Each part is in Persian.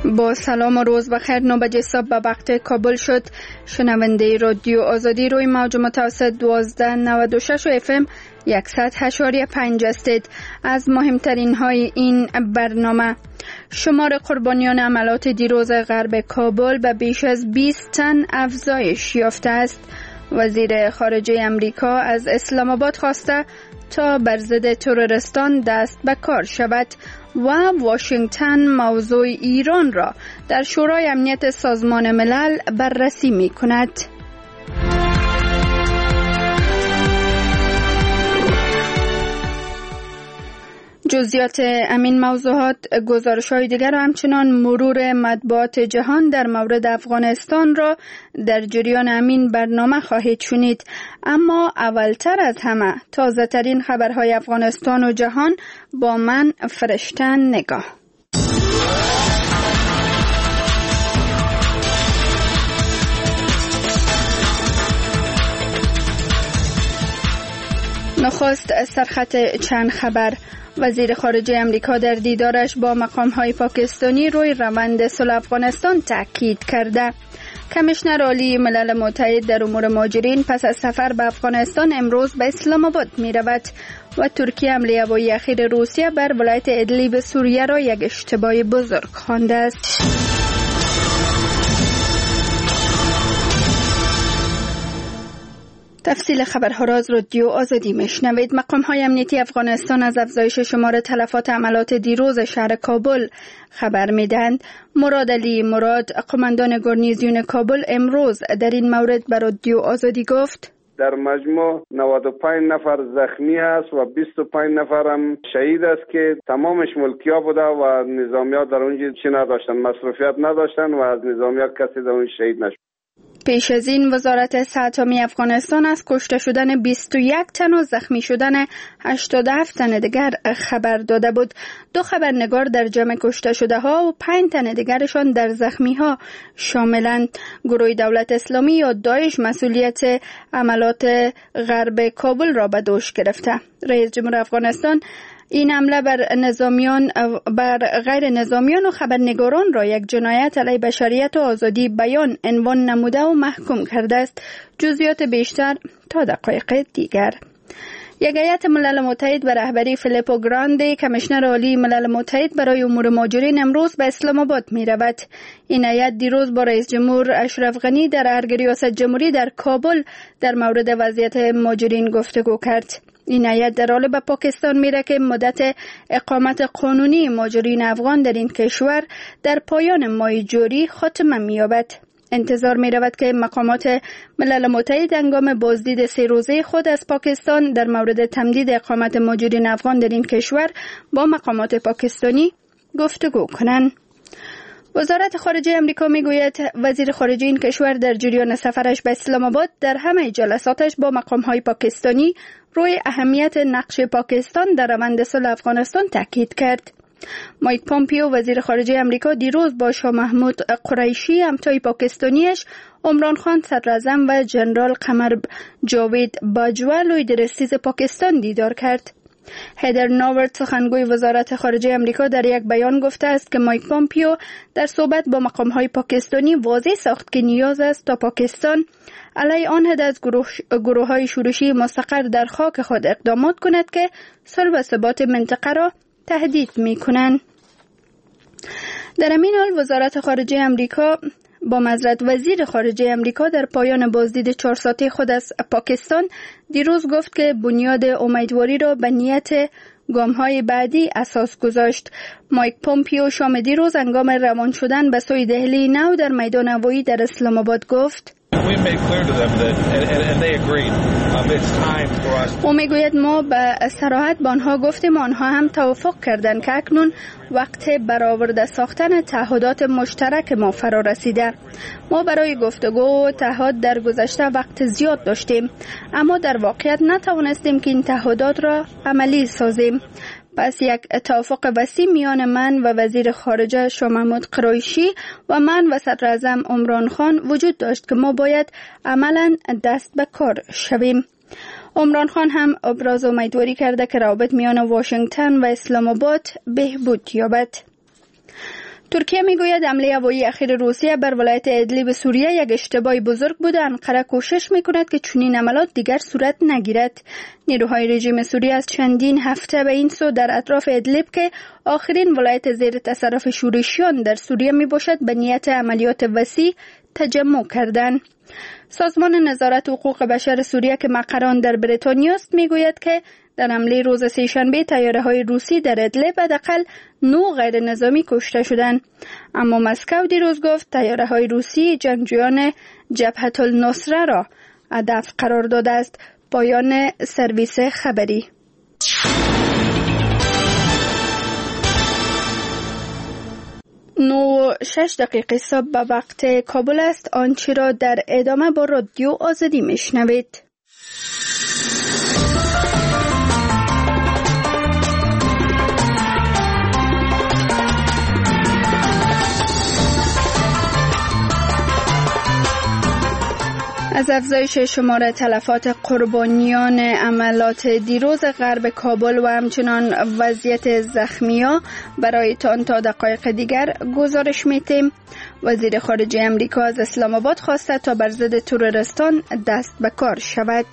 با سلام و روز بخیر. 9 بجه صبح به وقت کابل شد. شنونده رادیو آزادی روی موج متوسط 1296 و FM 100.5 هستید. از مهمترین های این برنامه: شمار قربانیان عملات دیروز غرب کابل به بیش از 20 تن افزایش یافته است. وزیر خارجه امریکا از اسلام آباد خواسته تا بر ضد تروریستان دست به کار شود و واشنگتن موضوع ایران را در شورای امنیت سازمان ملل بررسی می کند. جزئیات امین موضوعات، گزارش‌های دیگر و همچنان مرور مطبوعات جهان در مورد افغانستان را در جریان امین برنامه خواهید شنید. اما اولتر از همه تازه ترین خبرهای افغانستان و جهان با من فرشته نگاه. نخست سرخط چند خبر. وزیر خارجه امریکا در دیدارش با مقام‌های پاکستانی روی روند صلح افغانستان تاکید کرده. کمیشنر عالی ملل متحد در امور مهاجرین پس از سفر به افغانستان امروز به اسلام آباد می رود و ترکیه حمله هوایی اخیر روسیه بر ولایت ادلیب سوریه را یک اشتباه بزرگ خوانده است. تفصیل خبرها را از رادیو آزادی میشنوید. مقام‌های امنیتی افغانستان از افزایش شمار تلفات عملات دیروز شهر کابل خبر میدهند. مراد علی مراد، قماندان گارنیزیون کابل، امروز در این مورد به رادیو آزادی گفت: در مجموع 95 نفر زخمی است و 25 نفر هم شهید است که تمامش ملکی‌ها بوده و نظامی‌ها در اونجا چی نداشتن، مصروفیت نداشتن و از نظامی‌ها کسی در اون شهید نشد. پیش از این وزارت صحت عامه افغانستان از کشته شدن 21 تن و زخمی شدن 87 تن دیگر خبر داده بود. 2 خبرنگار در جمع کشته شده ها و 5 تن دیگرشان در زخمی ها شاملند. گروه دولت اسلامی یا داعش مسئولیت عملات غرب کابل را به دوش گرفته. رئیس جمهور افغانستان این حمله بر غیر نظامیان و خبرنگاران را یک جنایت علیه بشریت و آزادی بیان عنوان نموده و محکوم کرده است. جزئیات بیشتر تا دقایق دیگر. یک هیئت ملل متحد به رهبری فیلیپو گراندی، کمیشنر عالی ملل متحد برای امور مهاجرین، امروز به اسلام آباد می رود. این هیئت دیروز با رئیس جمهور اشرف غنی در ارگ ریاست جمهوری در کابل در مورد وضعیت مهاجرین گفتگو کرد. این هیئت در حال به پاکستان میره که مدت اقامت قانونی مهاجرین افغان در این کشور در پایان ماه جاری خاتمه می‌یابد. انتظار می‌رود که مقامات ملل متحد هنگام بازدید 3 روزه خود از پاکستان در مورد تمدید اقامت مهاجرین افغان در این کشور با مقامات پاکستانی گفتگو کنند. وزارت خارجه امریکا میگوید وزیر خارجه این کشور در جریان سفرش به اسلام آباد در همه جلساتش با مقام‌های پاکستانی روی اهمیت نقش پاکستان در روند صلح افغانستان تاکید کرد. مایک پامپیو وزیر خارجه امریکا دیروز با شاه محمود قریشی همتای پاکستانیش، عمران خان صدراعظم و جنرال قمر جاوید باجوا لوی درستیز پاکستان دیدار کرد. هیدر ناورد، سخنگوی وزارت خارجه امریکا، در یک بیان گفته است که مایک پامپیو در صحبت با مقام‌های پاکستانی واضح ساخت که نیاز است تا پاکستان علیه آن حد از گروه‌های شورشی مستقر در خاک خود اقدامات کند که صلح و ثبات منطقه را تهدید می‌کنند. در همین حال وزارت خارجه امریکا وزیر خارجه امریکا در پایان بازدید 4 ساعته خود از پاکستان دیروز گفت که بنیاد امیدواری را به نیت گام‌های بعدی اساس گذاشت. مایک پامپیو شام دیروز هنگام روان شدن به سوی دهلی نو در میدان هوایی در اسلام آباد گفت: او میگوید ما به صراحت با آنها گفتیم، آنها هم توافق کردند که اکنون وقت برآورده ساختن تعهدات مشترک ما فرا رسیده. ما برای گفتگو و تعهد در گذشته وقت زیاد داشتیم، اما در واقعیت نتوانستیم که این تعهدات را عملی سازیم. پس یک توافق وسیع میان من و وزیر خارجه شاه محمود قریشی و من و صدراعظم عمران خان وجود داشت که ما باید عملاً دست به کار شویم. عمران خان هم ابراز امیدواری کرده که روابط میان واشنگتن و اسلام آباد بهبود یابد. ترکیه میگوید حمله هوایی اخیر روسیه بر ولایت ادلیب سوریه یک اشتباه بزرگ بوده. انقره کوشش میکند که چنین عملیات دیگر صورت نگیرد. نیروهای رژیم سوریه از چندین هفته به این سو در اطراف ادلیب که آخرین ولایت زیر تصرف شورشیان در سوریه میباشد به نیت عملیات وسیع تجمع کردند. سازمان نظارت حقوق بشر سوریه که مقر آن در بریتانیا است میگوید که در حمله روز سه‌شنبه طیاره‌های روسی در ادلب حداقل 9 غیر نظامی کشته شدند. اما مسکو دیروز گفت طیاره‌های روسی جنگجویان جبهة النصره را هدف قرار داده است. پایان سرویس خبری. 9:06 صبح به وقت کابل است. آنچه را در ادامه با رادیو آزادی میشنوید. از افزایش شمار تلفات قربانیان عملیات دیروز غرب کابل و همچنان وضعیت زخمی‌ها برایتان تا دقایق دیگر گزارش می‌دهیم. وزیر خارجه امریکا از اسلام آباد خواسته تا بر ضد تروریستان دست به کار شود.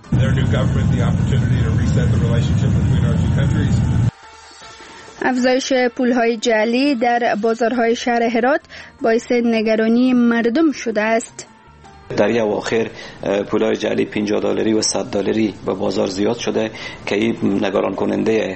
افزایش پول‌های جعلی در بازارهای شهر هرات باعث نگرانی مردم شده است. در یک اواخر پولای جعلی $50 و $100 به بازار زیاد شده که این نگران کننده.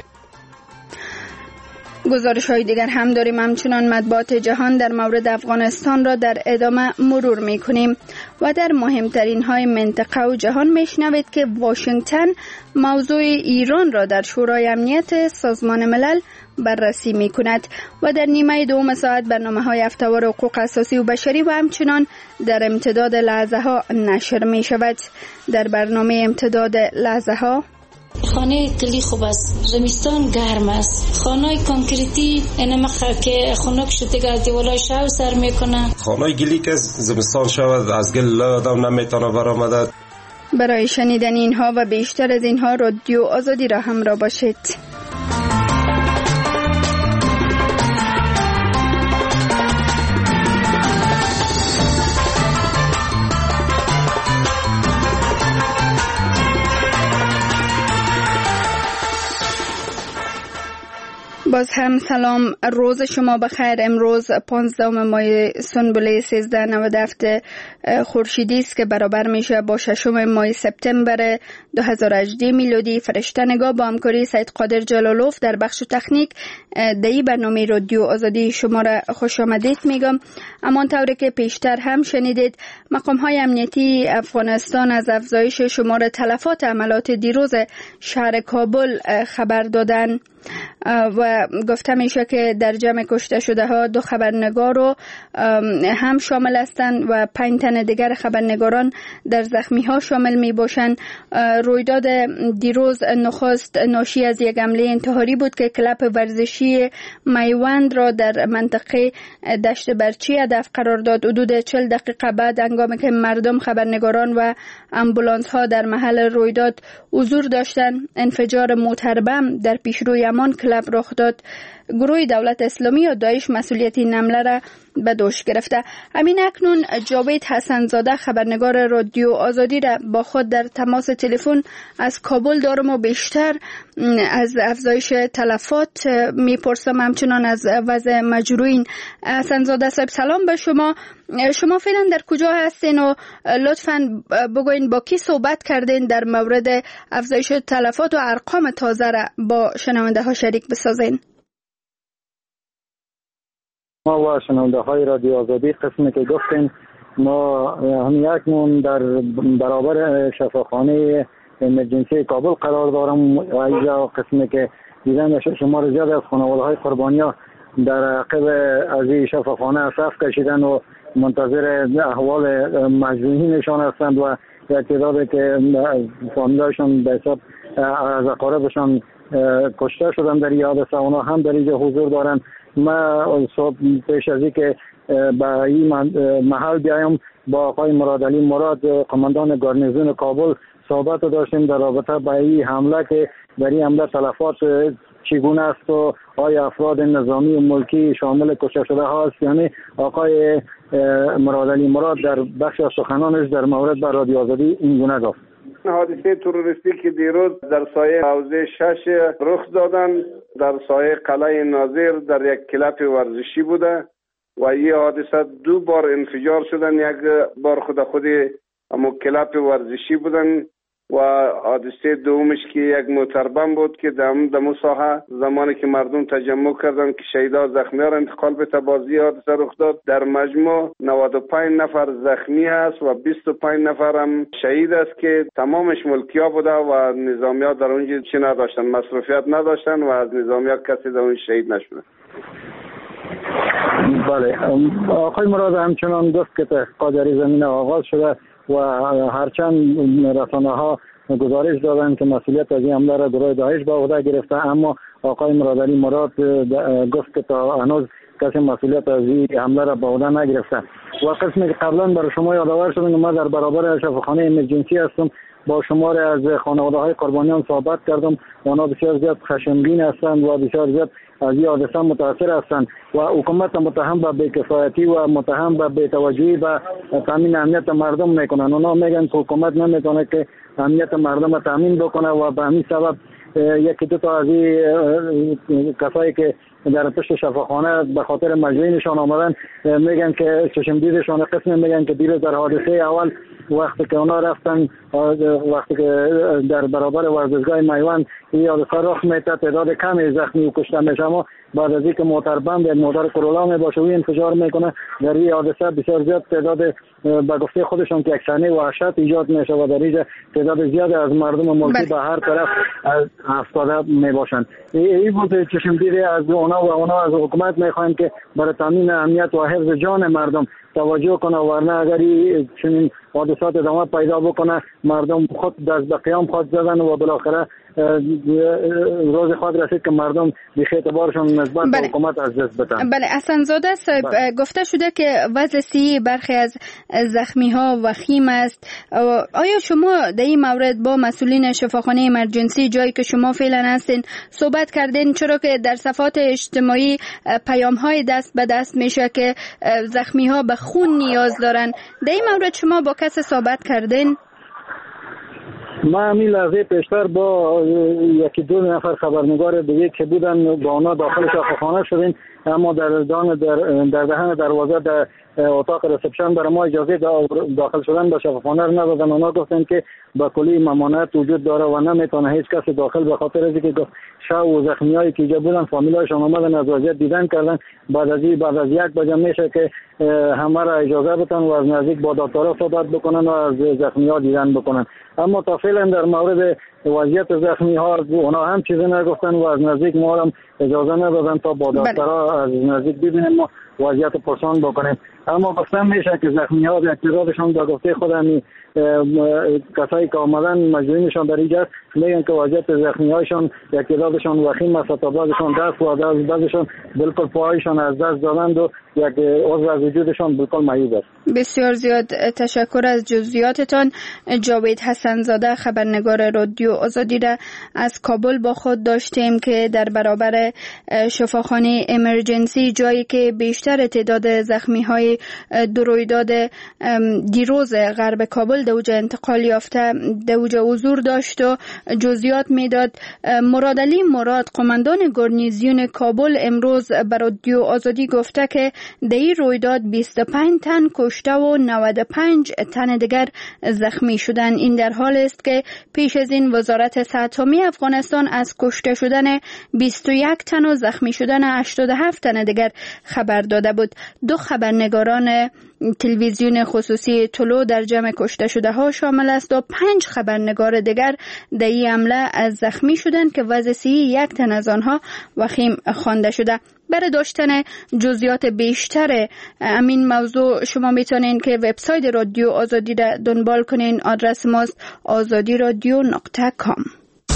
گزارش های دیگر هم داریم. همچنان مطبوعات جهان در مورد افغانستان را در ادامه مرور می کنیم و در مهمترین های منطقه و جهان می شنوید که واشنگتن موضوع ایران را در شورای امنیت سازمان ملل بررسی می کند و در نیمه دوم ساعت برنامه های هفته‌وار حقوق اساسی و بشری و همچنان در امتداد لحظه ها نشر می شود. در برنامه امتداد لحظه ها خانه کلی خوب است، زمستان گرم است. خانه کانکریتی اینم که خنک شده که دیوارای شاو سر میکنه. خانه گلی که زمستان شود از گل آدم نمیتونه برآمده. برای شنیدن اینها و بیشتر از اینها رادیو آزادی را همراه باشید. باز هم سلام، روز شما بخیر. امروز 15 ماه سنبله 1397 خورشیدی است که برابر میشه با 6 ماه سپتامبر 2018 میلادی. فرشته نگاه با همکاری سید قادر جلالوف در بخش تکنیک دهی برنامه رادیو آزادی شما را خوش آمدید میگم. همانطوری که پیشتر هم شنیدید، مقام های امنیتی افغانستان از افزایش شمار تلفات عملیات دیروز شهر کابل خبر دادند و گفته میشه که در جمع کشته شده ها 2 خبرنگار رو هم شامل هستند و 5 تن دیگر خبرنگاران در زخمی ها شامل می باشند. رویداد دیروز نخست ناشی از یک حمله انتحاری بود که کلب ورزشی میوند را در منطقه دشت برچی هدف قرار داد. حدود 40 دقیقه بعد هنگامی که مردم، خبرنگاران و امبولانس ها در محل رویداد حضور داشتند، انفجار موتر بم در پیشروی همان کلب رخ داد. گروه دولت اسلامی و داعش مسئولیت این حمله را به دوش گرفته. همین اکنون جاوید حسن‌زاده خبرنگار رادیو آزادی را با خود در تماس تلفن از کابل دارم و بیشتر از افزایش تلفات میپرسم، همچنان از وضع مجروحین. حسن‌زاده صاحب سلام به شما. شما فعلا در کجا هستین و لطفاً بگوین با کی صحبت کردین در مورد افزایش تلفات و ارقام تازه را با شنونده ها شریک بسازین؟ ما و شنونده های رادیو آزادی قسمی که گفتیم، ما هم اکنون در برابر شفاخانه امرجنسی کابل قرار دارم و اینجا قسمی که دیدن شمار زیاد از خانواده های قربانیا در عقب از این شفاخانه صف کشیدن و منتظر احوال مجروحینشان هستند و یک تعدادی که فامیلاشون به حساب از اقاربشان کشته شدن در این حادثه، اونا هم در اینجا حضور دارن. ما صبح پیش از اینکه به این محل بیایم با آقای مرادعلی مراد، قماندان گارنیزون کابل، صحبت داشتیم در رابطه با این حمله که در این حمله تلفات چگونه است و آیا افراد نظامی و ملکی شامل کشته شده ها است. یعنی آقای مرادعلی مراد در بخش از سخنانش در مورد بر رادیو آزادی این گونه گفت: حادثه تروریستی که دیروز در سایه حوزه 6 رخ دادن، در سایه قلعه ناظر در یک کلاب ورزشی بوده و این حادثه 2 بار انفجار شدن. یک بار خود همون کلاب ورزشی بودن و حادثه دومش که یک موتربم بود که دمو ساحه زمانی که مردم تجمع کردن که شهیدا زخمی ها انتقال به تبازی حادثه رخ داد. در مجموع 95 نفر زخمی است و 25 نفر هم شهید است که تمامش ملکی ها بوده و نظامی ها در اونجا چی نداشتن، مصروفیت نداشتن و از نظامی ها کسی در اون شهید نشده. بله، آقای مراد همچنان گفت که تحقیقات در زمینه آغاز شده و هرچند رسانه ها گزارش دادن که مسئولیت از این حمله را گروه داعش به عهده گرفته، اما آقای مرادعلی مراد گفت که تا هنوز کسی مسئولیت از این حمله را به عهده نگرفته. و قسمی که قبلا برای شما یادآور شدم، ما در برابر شفاخانه امرجنسی هستم، با شمار از خانواده های قربانیان صحبت کردم. اونا بسیار زیاد خشمگین هستند و بسیار زیاد از این حادثه متاثر هستند و حکومت متهم به بی‌کفایتی و متهم به بی‌توجهی به تامین امنیت مردم میکنن. اونا میگن که حکومت نمیتونه که امنیت مردم را تامین بکنه و به همین سبب یکی دو تا از این کسایی که در پشت شفاخانه به خاطر مجروحینشان آمدن میگن که چشم دیدشان قسم میگن که دیروز در حادثه اول وقتی که اونا رفتن، وقتی که در برابر ورزشگاه میوان این حادثه رخ میده، تعداد کمی زخمی و کشته میشه، اما بعد از اینکه موتربم یا موتر کرولا میباشه و انفجار میکنه در این حادثه بسیار زیاد تعداد به گفته خودشون که یک صحنه وحشت ایجاد میشه و در اینجا تعداد زیاد از مردم ملکی به هر طرف افتاده میباشند. این بود چشم دیده از اونا از حکومت میخوایم که برای تامین امنیت و حفظ جان مردم توجه کنه، ورنه اگر چنین حادثات ادامه پیدا بکنه مردم خود دست به قیام خود زدن و بالاخره روز خود رسید که مردم بیخ اعتبارشون نسبت به حکومت از دست بدن. بله، احسان‌زاده صاحب، گفته شده که وضع صحی برخی از زخمی ها وخیم است. آیا شما در این مورد با مسئولین شفاخانه امرجنسی جایی که شما فعلا هستین صحبت کردین؟ چرا که در صفحات اجتماعی پیام های دست به دست میشه که زخمی ها به خون نیاز دارن. در این مورد شما با کسی صحبت کردین؟ ما همین لحظه پیشتر با یکی دو نفر خبرنگار دیگه که بودن با اونا داخل شفاخانه شدیم، اما در دهن دروازه در اتاق رسپشن برای ما اجازه داخل شدن به شفاخانه رو ندادن. اونا گفتن که با کلی ممانعت وجود داره و نمیتونه هیچ کسی داخل، به خاطر از اینکه شاه و زخمیایی که اینجا بودن فامیلایشون اومدن از وضعیت دیدن کردن. بعد از 1 بجه میشه که همه را اجازه بدن و از نزدیک با دکترها صحبت بکنن و از زخمی‌ها دیدن بکنن. اما تا فعلا در مورد وضعیت زخمی‌ها اونا هم چیزی نگفتن و از نزدیک ما هم اجازه ندادن تا با دکترها از نزدیک ببینیم و وضعیت پرسان بکنیم. اما گفتم میشه که زخمی‌ها به اعتراضشون به گفته خودم کسایی که آمدن مجبورینشان در اینجا میگن که وضعیت زخمی‌هایشان اعتراضشان وخیم است تا بعضشان دست و بعضشان بالکل پاهایشان از دست دادند و یک عضو از وجودشان بالکل معیوب است. بسیار زیاد تشکر از جزئیاتتان. جاوید حسن‌زاده خبرنگار رادیو آزادی را از کابل با خود داشتیم که در برابر شفاخانه امرجنسی جایی که بیشتر تعداد زخمی‌های رویداد دیروز غرب کابل دوجه انتقال یافته دوجه حضور داشت و جزئیات میداد. مرادعلی مراد قماندان گارنیزیون کابل امروز بر رادیو آزادی گفته که در این رویداد 25 تن کشته و 95 تن دیگر زخمی شدند. این در حال است که پیش از این وزارت صحت عامه افغانستان از کشته شدن 21 تن و زخمی شدن 87 تن دیگر خبر داده بود. 2 خبرنگاران تلویزیون خصوصی طلوع در جمع کشته شده ها شامل است و 5 خبرنگار دیگر در این حمله از زخمی شدند که وضع صحی 1 تن از آنها وخیم خوانده شده. برای داشتن جزئیات بیشتر همین موضوع شما میتونین که وبسایت رادیو آزادی را دنبال کنین. آدرس ماست azadiradio.com.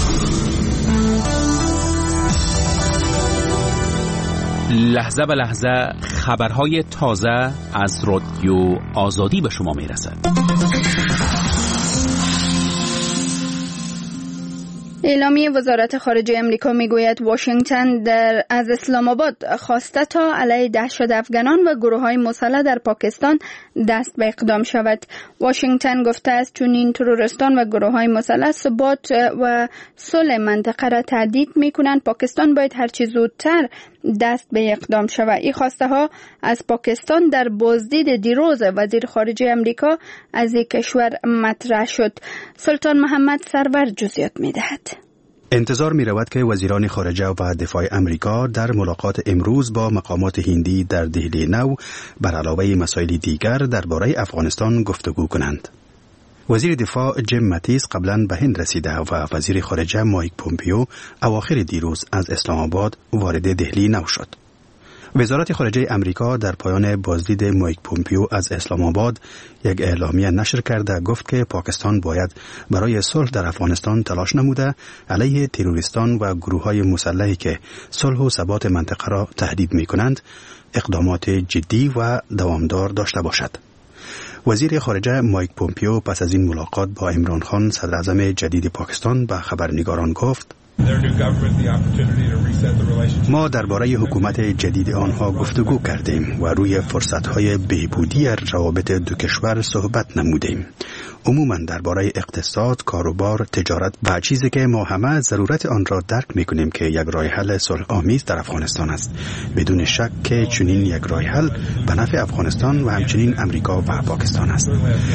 لحظه به لحظه خبرهای تازه از رادیو آزادی به شما میرسد. اعلامیه وزارت خارجه امریکا میگوید واشنگتن از اسلام آباد خواسته تا علیه دهشت افغانان و گروه‌های مسلح در پاکستان دست به اقدام شود. واشنگتن گفته است چون این تروریستان و گروه‌های مسلح ثبات و صلح منطقه را تهدید می‌کنند، پاکستان باید هرچی زودتر دست به اقدام شود. این خواسته ها از پاکستان در بازدید دیروز وزیر خارجه امریکا از این کشور مطرح شد. سلطان محمد سرور جزئیات می‌دهد. انتظار می رود که وزیران خارجه و دفاع امریکا در ملاقات امروز با مقامات هندی در دهلی نو بر علاوه مسائل دیگر درباره افغانستان گفتگو کنند. وزیر دفاع جیم ماتیس قبلا به هند رسیده و وزیر خارجه مایک پومپیو اواخر دیروز از اسلام آباد وارد دهلی نو شد. وزارت خارجه امریکا در پایان بازدید مایک پومپیو از اسلام آباد یک اعلامیه نشر کرده گفت که پاکستان باید برای صلح در افغانستان تلاش نموده علیه تروریستان و گروه‌های مسلحی که صلح و ثبات منطقه را تهدید می‌کنند اقدامات جدی و دوامدار داشته باشد. وزیر خارجه مایک پومپیو پس از این ملاقات با عمران خان صدر اعظم جدید پاکستان به خبرنگاران گفت: ما درباره حکومت جدید آنها گفتگو کردیم و روی فرصت‌های بهبودی روابط دو کشور صحبت نمودیم. عموماً درباره اقتصاد، کاروبار، تجارت و چیزی که ما همه ضرورت آن را درک می‌کنیم که یک راه حل صلح آمیز در افغانستان است. بدون شک که چنین یک راه حل به نفع افغانستان و همچنین امریکا و پاکستان است.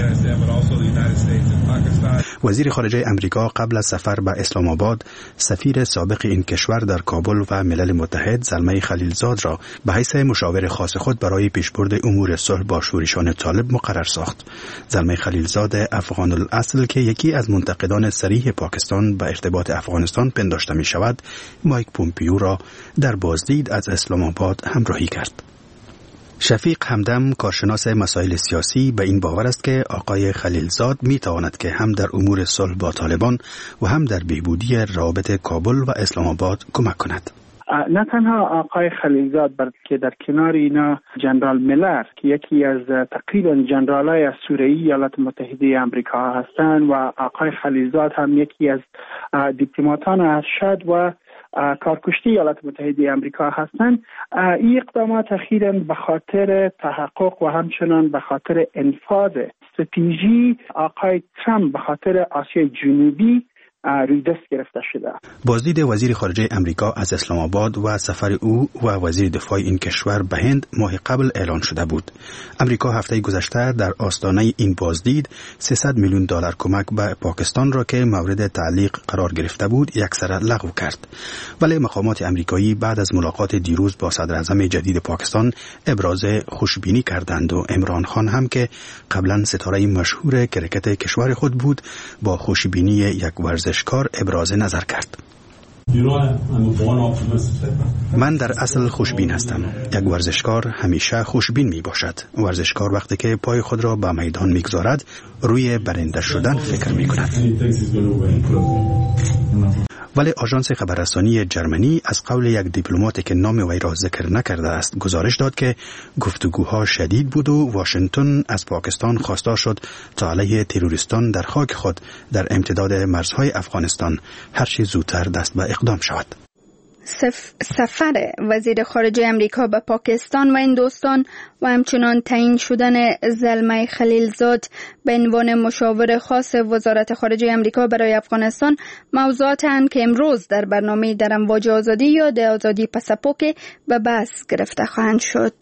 وزیر خارجه امریکا قبل از سفر به اسلام آباد سفیر سابق این کشور در کابل و ملل متحد زلمه خلیلزاد را به حیث مشاور خاص خود برای پیشبرد امور صلح با شورشان طالب مقرر ساخت. زلمه خلیلزاد افغان الاصل که یکی از منتقدان صریح پاکستان به ارتباط افغانستان پنداشته می شود، مایک پومپیو را در بازدید از اسلام آباد همراهی کرد. شفیق همدم کارشناس مسائل سیاسی به این باور است که آقای خلیلزاد می تواند که هم در امور صلح با طالبان و هم در بهبودی روابط کابل و اسلام آباد کمک کند. نه تنها آقای خلیلزاد که در کنار اینا جنرال میلر که یکی از تقریبا جنرالای اسطوره‌ای ایالات متحده آمریکا هستند و آقای خلیلزاد هم یکی از دیپلماتان ارشد و کارکشته ایالات متحده آمریکا هستند. این اقدامات اخیراً به خاطر تحقق و همچنان به خاطر انفاذ استراتژی آقای ترامپ به خاطر آسیای جنوبی روی دست گرفته شده. بازدید وزیر خارجه امریکا از اسلام آباد و سفر او و وزیر دفاع این کشور به هند ماه قبل اعلان شده بود. امریکا هفته گذشته در آستانه این بازدید $300 میلیون کمک به پاکستان را که مورد تعلیق قرار گرفته بود یکسره لغو کرد. ولی مقامات امریکایی بعد از ملاقات دیروز با صدر اعظم جدید پاکستان ابراز خوشبینی کردند و عمران خان هم که قبلا ستاره مشهور کرکت کشور خود بود با خوشبینی یک ورزشکار ابراز نظر کرد. من در اصل خوشبین هستم. یک ورزشکار همیشه خوشبین می باشد. ورزشکار وقتی که پای خود را به میدان می گذارد روی برنده شدن فکر می کند. ولی آژانس خبررسانی جرمنی از قول یک دیپلماتی که نام وی را ذکر نکرده است گزارش داد که گفتگوها شدید بود و واشنگتن از پاکستان خواستار شد تا علیه تروریستان در خاک خود در امتداد مرزهای افغانستان هر چه زودتر دست به اقدام شود. سفر وزیر خارجه امریکا به پاکستان و هندوستان و همچنان تعیین شدن زلمه خلیلزاد به عنوان مشاور خاص وزارت خارجه امریکا برای افغانستان موضوعاتند که امروز در برنامه در امواج آزادی یا د آزادی پسپوک به بحث گرفته خواهند شد.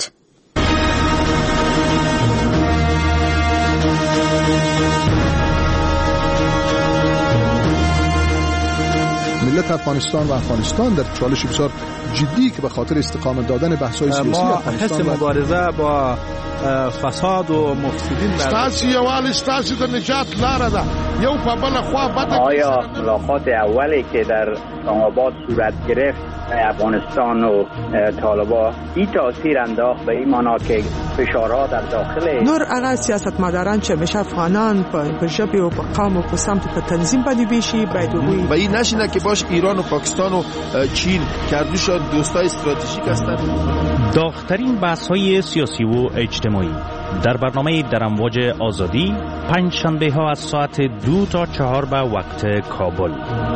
ملت افغانستان و افغانستان در چالش بسیار جدی که به خاطر استقامت دادن بحث‌های سیاسی افغانستان ما مبارزه با فساد و مفسدین ستاسو یوال ستاسو د نجات لاره ده یو په بل خوا بده. آیا ملاقات اولی که در اسلام آباد صورت گرفت افغانستان و طالبان این تاثیر انداخت به این معنا که فشارها در داخل نور انا سیاستمداران چه میشه افغانان په ژبه او په قوم او په سمت په تنظیم باندې بشي باید وي و این نشینه که باش ایران و پاکستان و چین کردوشان دوستای استراتژیک هستند. داغ‌ترین بحث‌های سیاسی و اجتماعی در برنامه در امواج آزادی پنج شنبه ها از ساعت 2 تا 4 به وقت کابل.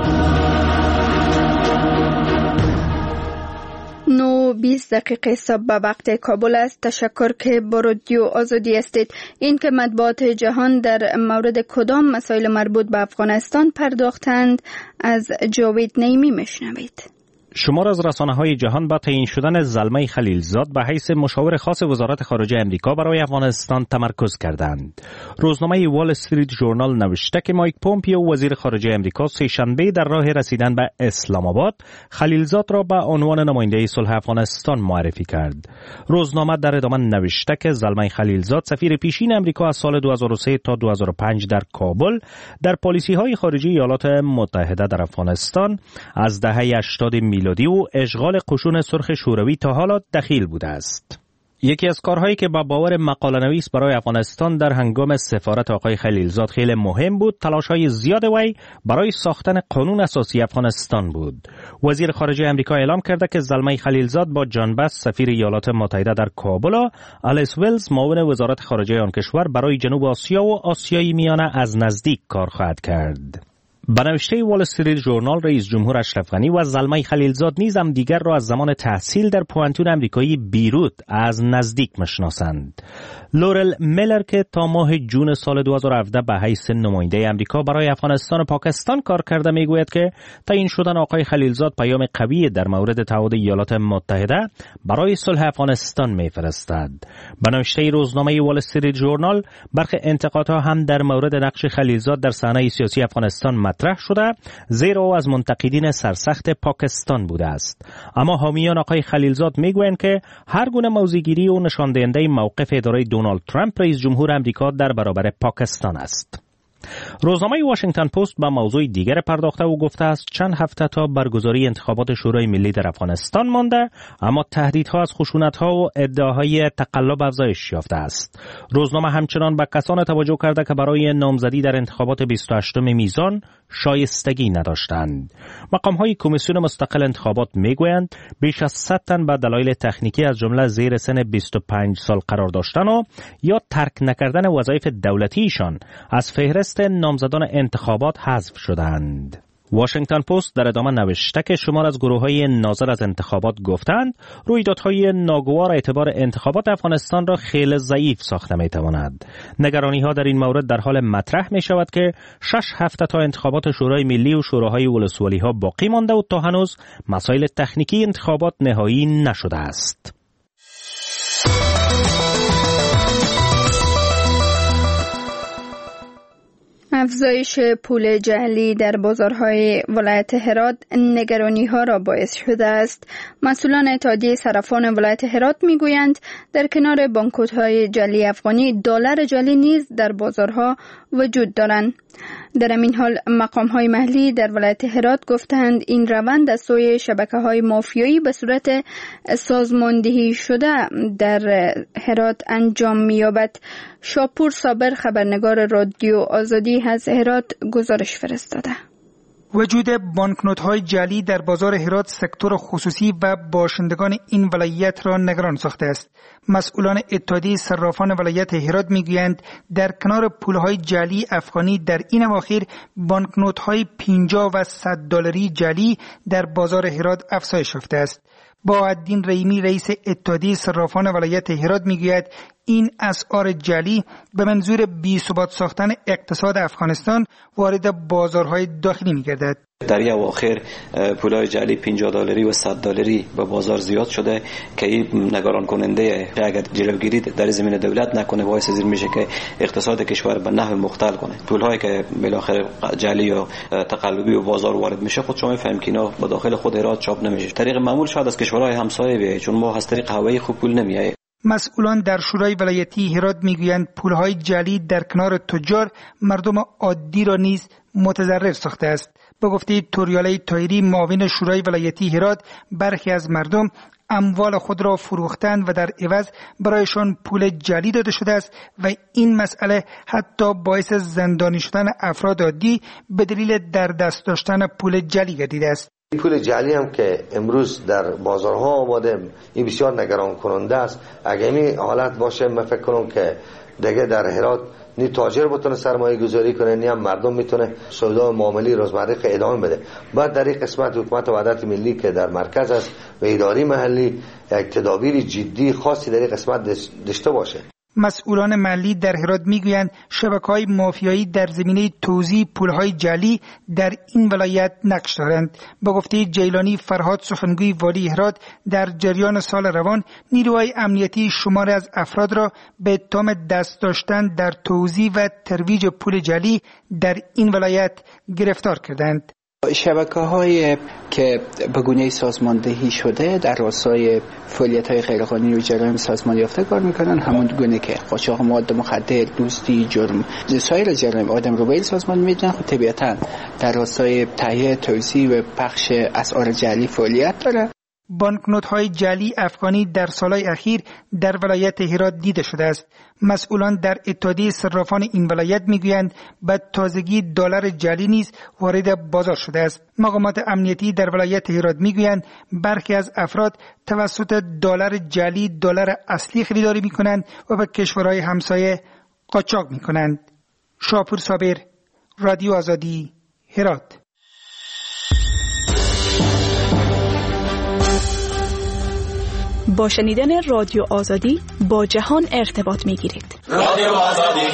9:20 صبح به وقت کابل است. تشکر که با رادیو آزادی هستید. این که مطبوعات جهان در مورد کدام مسائل مربوط به افغانستان پرداختند از جاوید نیمی میشنوید. شمار از رسانه‌های جهان با تعیین شدن زلمه خلیلزاد به حیث مشاور خاص وزارت خارجه امریکا برای افغانستان تمرکز کردند. روزنامه وال استریت ژورنال نوشته که مایک پومپیو وزیر خارجه امریکا سه شنبه در راه رسیدن به اسلام آباد خلیلزاد را به عنوان نماینده صلح افغانستان معرفی کرد. روزنامه در ادامه نوشته که زلمه خلیلزاد سفیر پیشین امریکا از سال 2003 تا 2005 در کابل در پالیسی‌های خارجی ایالات متحده در افغانستان از دهه 80 میلادی و اشغال قشون سرخ شوروی تا حالا دخیل بوده است. یکی از کارهایی که با باور مقاله نویس برای افغانستان در هنگام سفارت آقای خلیلزاد خیلی مهم بود، تلاش‌های زیاد وی برای ساختن قانون اساسی افغانستان بود. وزیر خارجه امریکا اعلام کرده که زلمه خلیلزاد با جان بس سفیر ایالات متحده در کابل و آلیس ویلز معاون وزارت خارجه آن کشور برای جنوب آسیا و آسیای میانه از نزدیک کار خواهد کرد. به نوشته وال استریت ژورنال رئیس جمهور اشرف غنی و زلمه خلیلزاد نیز هم دیگر را از زمان تحصیل در پوانتون امریکایی بیروت از نزدیک میشناسند. لورل میلر که تا ماه جون سال 2017 به حیث نماینده امریکا برای افغانستان و پاکستان کار کرده میگوید که تعیین شدن آقای خلیلزاد پیام قوی در مورد تعهد ایالات متحده برای صلح افغانستان میفرستد. به نوشته روزنامه وال استریت ژورنال برخی انتقادها هم در مورد نقش خلیلزاد در صحنه سیاسی افغانستان مطرح شده، زیرا او از منتقدین سرسخت پاکستان بوده است. اما حامیان آقای خلیلزاد میگویند که هر گونه موضع‌گیری و نشاندهنده موقف اداره دونالد ترامپ رئیس جمهور امریکا در برابر پاکستان است. روزنامه واشنگتن پست به موضوع دیگر پرداخته و گفته است چند هفته تا برگزاری انتخابات شورای ملی در افغانستان مانده، اما تهدیدها از خشونت‌ها و ادعاهای تقلب افزایش یافته است. روزنامه همچنان به کسان توجه کرده که برای نامزدی در انتخابات 28 میزان شایستگی نداشتند. مقام‌های کمیسیون مستقل انتخابات میگویند بیش از 100 تن به دلایل تکنیکی از جمله زیر سن 25 سال قرار داشتن و یا ترک نکردن وظایف دولتیشان از فهرست نامزدان انتخابات حذف شدند. واشنگتن پست در ادامه نوشته که شمار از گروه‌های ناظر از انتخابات گفتند رویدادهای ناگوار اعتبار انتخابات افغانستان را خیلی ضعیف ساخته می‌تواند. نگرانی‌ها در این مورد در حال مطرح می‌شود که 6 هفته تا انتخابات شورای ملی و شوراهای ولسوالی‌ها باقی مانده و تا هنوز مسائل تکنیکی انتخابات نهایی نشده است. افزایش پول جعلی در بازارهای ولایت هرات نگرانی‌ها را باعث شده است. مسئولان اتحادیه صرافان ولایت هرات می‌گویند در کنار بانکنوت‌های جعلی افغانی دلار جعلی نیز در بازارها وجود دارند. در این حال مقام‌های محلی در ولایت هرات گفتند این روند از سوی شبکه‌های مافیایی به صورت سازماندهی شده در هرات انجام می‌یابد. شاپور صابر خبرنگار رادیو آزادی از هرات گزارش فرستاده. وجود بانکنوت‌های جعلی در بازار هرات سکتور خصوصی و باشندگان این ولایت را نگران ساخته است. مسئولان اتحادیه صرافان ولایت هرات میگویند در کنار پول‌های جعلی افغانی در این اواخر بانکنوت‌های 50 و 100 دلاری جعلی در بازار هرات افزایش یافته است. باعالدین رحیمی رئیس اتحادیه صرافان ولایت هرات میگوید این اسعار جعلی به منظور بی‌ثبات ساختن اقتصاد افغانستان وارد بازارهای داخلی می‌گردد. در این اواخر پولای جعلی 50 دلاری و 100 دلاری به بازار زیاد شده که این نگران کننده است. اگر جلوگیری در زمین دولت نکنه باعث این میشه که اقتصاد کشور به نحو مختل کنه. پولهایی که بالاخره جعلی و تقلبی و بازار وارد میشه خود شما میفهمید که اینا به داخل خود هرات چاپ نمیشه. طریق معمول شاید از کشورهای همسایه بیاید چون ما از طریق هوایی خوب پول نمیاد. مسئولان در شورای ولایتی هرات میگویند پولهای جعلی در کنار تجار مردم عادی را نیز متضرر ساخته است. به گفته توریاله طاهری معاون شورای ولایتی هرات برخی از مردم اموال خود را فروختند و در عوض برایشان پول جعلی داده شده است و این مسئله حتی باعث زندانی شدن افراد عادی به دلیل در دست داشتن پول جعلی گردیده است. پول جعلی هم که امروز در بازارها آماده، این بسیار نگران کننده است. اگر این حالت باشه من فکر کنم که دیگه در هرات نی تاجر بتونه سرمایه گذاری کنه، نی هم مردم میتونه سودا و معامله روزمره ادامه بده. بعد در این قسمت حکومت وحدت ملی که در مرکز است و اداره محلی یک تدابیر جدی خاصی در این قسمت داشته باشه. مسئولان محلی در هرات میگویند شبکه‌های مافیایی در زمینه توزیع پولهای جعلی در این ولایت نقش دارند. به گفته جیلانی فرهاد سخنگوی والی هرات، در جریان سال روان نیروهای امنیتی شماری از افراد را به اتهام دست داشتن در توزیع و ترویج پول جعلی در این ولایت گرفتار کردند. شبکه‌های که به گونه سازماندهی شده در راستای فعالیت‌های غیرقانونی و جرایم سازمان یافته کار می‌کنند، همون گونه که قاچاق مواد مخدر، دزدی، جرم، سایر جرایم آدم رو به این سازمان میدن. خب طبیعتاً در راستای تهیه، توزیع و پخش اسعار جعلی فعالیت داره. بانکنوت‌های جعلی افغانی در سالهای اخیر در ولایت هرات دیده شده است. مسئولان در اتحادیه صرافان این ولایت میگویند به تازگی دلار جعلی نیز وارد بازار شده است. مقامات امنیتی در ولایت هرات میگویند برخی از افراد توسط دلار جعلی دلار اصلی خریداری میکنند و به کشورهای همسایه قاچاق میکنند. شاپور صابر، رادیو آزادی، هرات. با شنیدن رادیو آزادی با جهان ارتباط میگیرید. رادیو آزادی.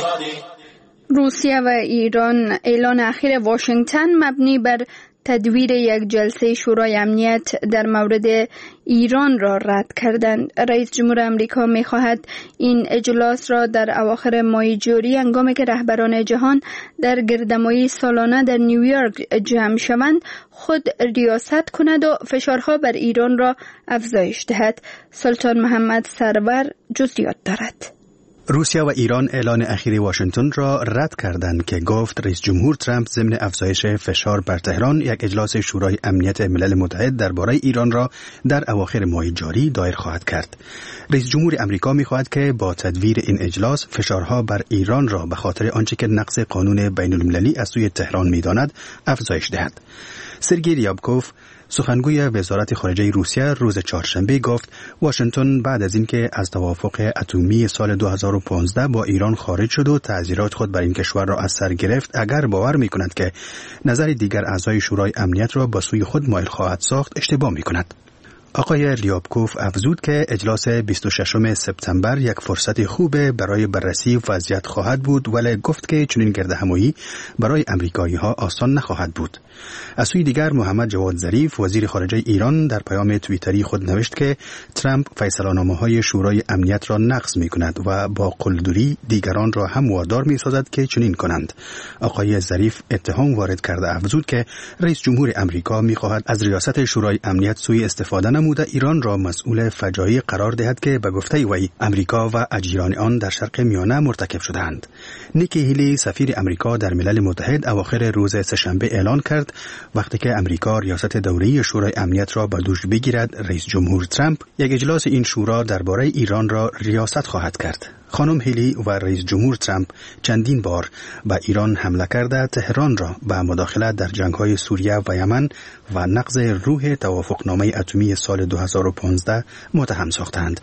روسیه و ایران اعلان اخیر واشنگتن مبنی بر تدویر یک جلسه شورای امنیت در مورد ایران را رد کردند. رئیس جمهور آمریکا می‌خواهد این اجلاس را در اواخر ماه جوری هنگامی که رهبران جهان در گردهمایی سالانه در نیویورک جمع شوند خود ریاست کند و فشارها بر ایران را افزایش دهد. سلطان محمد سرور جزئیات دارد. روسیه و ایران اعلان اخیر واشنگتن را رد کردند که گفت رئیس جمهور ترامپ ضمن افزایش فشار بر تهران یک اجلاس شورای امنیت ملل متحد درباره ایران را در اواخر ماه جاری دایر خواهد کرد. رئیس جمهور آمریکا می‌خواهد که با تدویر این اجلاس فشارها بر ایران را به خاطر آنچه که نقض قانون بین‌المللی از سوی تهران می‌داند افزایش دهد. سرگئی ریابکوف سخنگوی وزارت خارجه روسیه روز چهارشنبه گفت واشنگتن بعد از اینکه از توافق اتمی سال 2015 با ایران خارج شد و تعزیرات خود بر این کشور را از سر گرفت، اگر باور می‌کند که نظر دیگر اعضای شورای امنیت را به سوی خود مایل خواهد ساخت اشتباه می‌کند. آقای ریابکوف افزود که اجلاس 26 سپتامبر یک فرصت خوب برای بررسی وضعیت خواهد بود، ولی گفت که چنین گردهمایی برای امریکایی‌ها آسان نخواهد بود. از سوی دیگر محمد جواد ظریف وزیر خارجه ایران در پیام توییتری خود نوشت که ترامپ فیصله‌نامه‌های شورای امنیت را نقض می‌کند و با قلدری دیگران را هم وادار می‌سازد که چنین کنند. آقای ظریف اتهام وارد کرده افزود که رئیس جمهور آمریکا می‌خواهد از ریاست شورای امنیت سوء استفاده نموده ایران را مسئول فجایع قرار دهد که به گفته وی امریکا و اجیران آن در شرق میانه مرتکب شدند. نیکی هیلی سفیر امریکا در ملل متحد اواخر روز سه‌شنبه اعلان کرد وقتی که امریکا ریاست دوره‌ای شورای امنیت را به دوش بگیرد، رئیس جمهور ترامپ یک اجلاس این شورا درباره ایران را ریاست خواهد کرد. خانم هیلی و رئیس جمهور ترامپ چندین بار به ایران حمله کرده تهران را به مداخله در جنگ‌های سوریه و یمن و نقض روح توافقنامه اتمی سال 2015 متهم ساختند.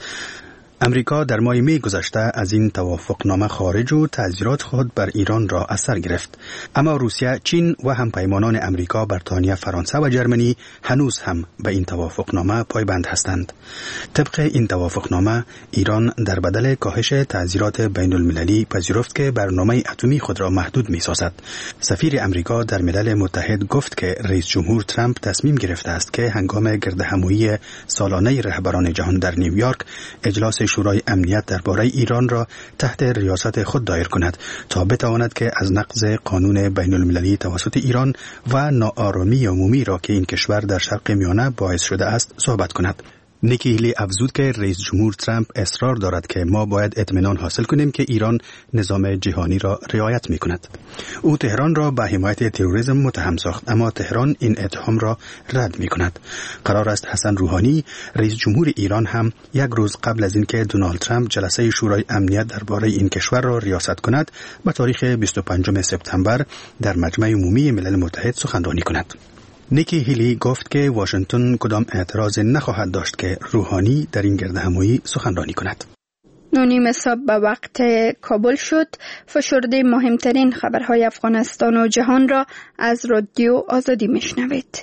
امریکا در ماه می گذشته از این توافقنامه خارج و تعزیرات خود بر ایران را از سر گرفت. اما روسیه، چین و همپیمانان امریکا، بریتانیا، فرانسه و جرمنی هنوز هم به این توافقنامه پایبند هستند. طبق این توافقنامه ایران در بدل کاهش تعزیرات بین المللی پذیرفت که برنامه اتمی خود را محدود می سازد. سفیر امریکا در ملل متحد گفت که رئیس جمهور ترامپ تصمیم گرفته است که هنگام گردهمایی سالانه رهبران جهان در نیویورک اجلاس شورای امنیت درباره ایران را تحت ریاست خود دایر کند تا بتواند که از نقض قانون بین المللی توسط ایران و ناآرامی عمومی را که این کشور در شرق میانه باعث شده است صحبت کند. نیکی هیلی افزود که رئیس جمهور ترامپ اصرار دارد که ما باید اطمینان حاصل کنیم که ایران نظام جهانی را رعایت می کند. او تهران را به حمایت تروریسم متهم ساخت، اما تهران این اتهام را رد می کند. قرار است حسن روحانی رئیس جمهور ایران هم یک روز قبل از اینکه دونالد ترامپ جلسه شورای امنیت درباره این کشور را ریاست کند به تاریخ 25 سپتامبر در مجمع عمومی ملل متحد سخنرانی کند. نیکی هیلی گفت که واشنگتن کدام اعتراض نخواهد داشت که روحانی در این گردهمایی سخنرانی کند. 9:30 صبح به وقت کابل شد. فشرده مهمترین خبرهای افغانستان و جهان را از رادیو آزادی میشنوید.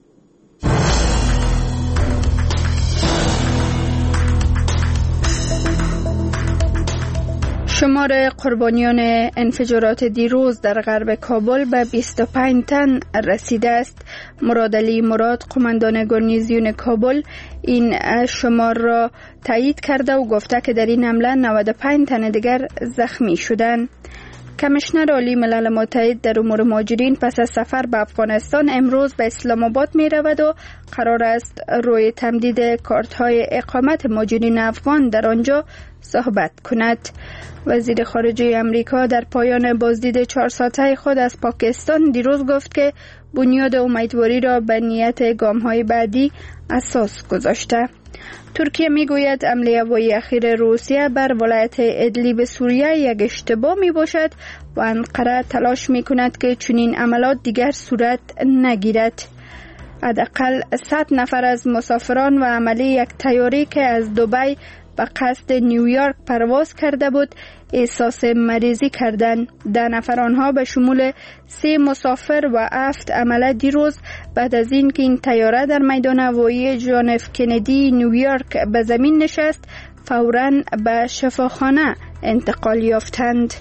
شمار قربانیان انفجارات دیروز در غرب کابل به 25 تن رسیده است. مراد علی مراد، قماندان گارنیزیون کابل، این شمار را تایید کرده و گفته که در این حمله 95 تن دیگر زخمی شدند. کمیشنر عالی ملل متحد در امور مهاجرین پس از سفر به افغانستان امروز به اسلام آباد می رود و قرار است روی تمدید کارت های اقامت مهاجرین افغان در آنجا صحبت کند. وزیر خارجه امریکا در پایان بازدید 4 ساعته خود از پاکستان دیروز گفت که بنیاد امیدواری را به نیت گام‌های بعدی اساس گذاشته. ترکیه میگوید حمله هوایی اخیر روسیه بر ولایت ادلیب سوریه یک اشتباه می باشد و انقره تلاش می کند که چنین عملات دیگر صورت نگیرد. حداقل 100 نفر از مسافران و عمله یک طیاره که از دبی به قصد نیویورک پرواز کرده بود احساس مریضی کردند. 10 نفر آنها به شمول 3 مسافر و 7 عمله دیروز بعد از اینکه این طیاره در میدان هوایی جان اف کندی نیویورک به زمین نشست فوراً به شفاخانه انتقال یافتند.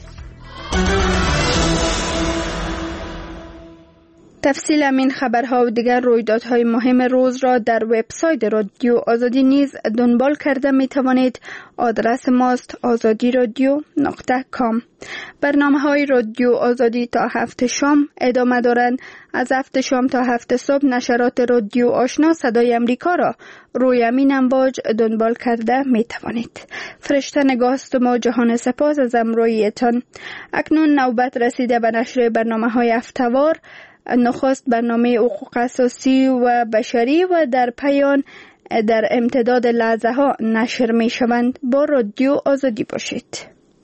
تفصیل همین خبرها و دیگر رویدادهای مهم روز را در وبسایت رادیو آزادی نیز دنبال کرده می توانید. آدرس ماست azadiradio.com. برنامه‌های رادیو آزادی تا 7 شام ادامه دارند. از 7 شام تا 7 صبح نشرات رادیو آشنا صدای امریکا را روی همین امواج دنبال کرده می توانید. فرشته نگاهست ما جهان سپاس از همراهیتان. اکنون نوبت رسیده به نشر برنامه‌های هفته‌وار. نخست برنامه حقوق اساسی و بشری و در پایان در امتداد لحظه ها نشر می شوند. با رادیو آزادی باشید.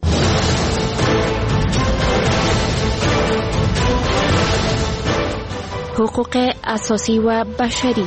حقوق اساسی و بشری.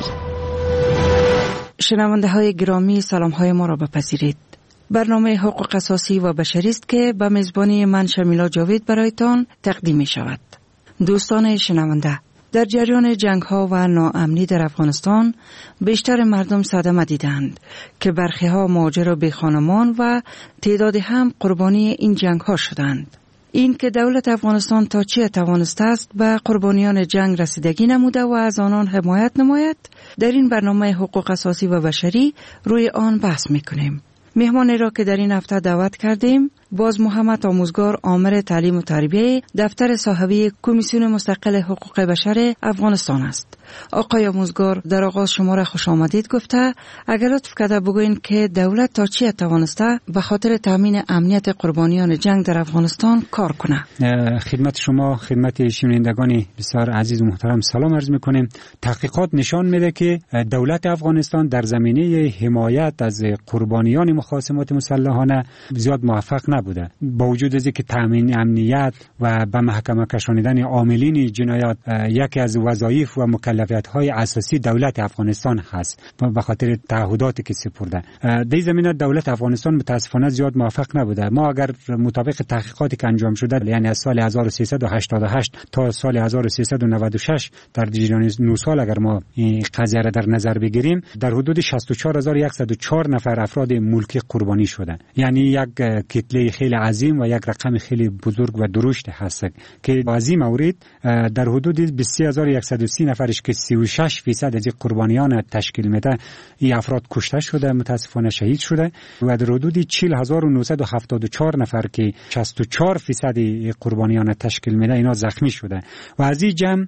شنونده های گرامی، سلام های ما را بپذیرید. برنامه حقوق اساسی و بشری است که به میزبانی من شمیلا جاوید برایتان تقدیم می شود. دوستان شنونده، در جریان جنگ ها و ناامنی در افغانستان بیشتر مردم صدمه دیدند که برخی ها مهاجر و بی خانمان و تعدادی هم قربانی این جنگ ها شدند. این که دولت افغانستان تا چه توانسته است به قربانیان جنگ رسیدگی نموده و از آنان حمایت نماید، در این برنامه حقوق اساسی و بشری روی آن بحث میکنیم. مهمانی را که در این هفته دعوت کردیم باز محمد آموزگار، آمر تعلیم و تربیه دفتر صاحبی کمیسیون مستقل حقوق بشر افغانستان است. آقای آموزگار، در آغاز شما را خوش آمدید گفته اگر لطف کرده بگوین که دولت تا چی توانسته به خاطر تامین امنیت قربانیان جنگ در افغانستان کار کنه. خدمت شما، خدمت شنوندگان بسیار عزیز و محترم سلام عرض میکنیم. تحقیقات نشان میده که دولت افغانستان در زمینه حمایت از قربانیان مخاصمات مسلحانه زیاد موفق نبوده. با وجود از اینکه تامین امنیت و به محکمه کشانیدن عاملین جنایات یکی از وظایف و مکلفیت‌های اساسی دولت افغانستان هست به خاطر تعهداتی که سپرده، در زمینه دولت افغانستان متاسفانه زیاد موفق نبوده. ما اگر مطابق تحقیقاتی که انجام شده، یعنی از سال 1388 تا سال 1396 در جریان 9 سال اگر ما این قضیه را در نظر بگیریم، در حدود 64104 نفر افراد ملکی قربانی شدند. یعنی یک کتله خیلی عظیم و یک رقم خیلی بزرگ و درشت هست که از این مورد در حدود 23130 نفرش که 36% از قربانیان تشکیل میده این افراد کشته شده، متاسفانه شهید شده و در حدود 40974 نفر که 64% قربانیان تشکیل میده اینا زخمی شده و از این جمع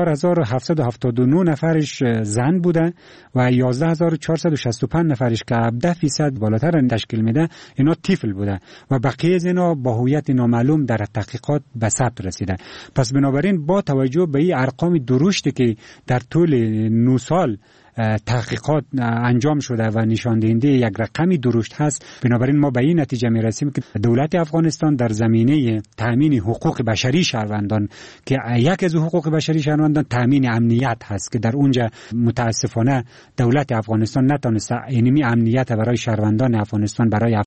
4779 نفرش زن بوده و 11465 نفرش که 17% بالاتر تشکیل میده اینا طفل بوده و بقیه از اینا با هویت نامعلوم در تحقیقات به ثبت رسیده. پس بنابراین با توجه به این ارقام درشتی که در طول 9 سال تحقیقات انجام شده و نشان دهنده یک رقمی درشت هست. بنابراین ما به این نتیجه میرسیم که دولت افغانستان در زمینه تامین حقوق بشری شهروندان که یک از حقوق بشری شهروندان تامین امنیت هست که در اونجا متاسفانه دولت افغانستان نتونسته اینمی امنیت برای شهروندان افغانستان برای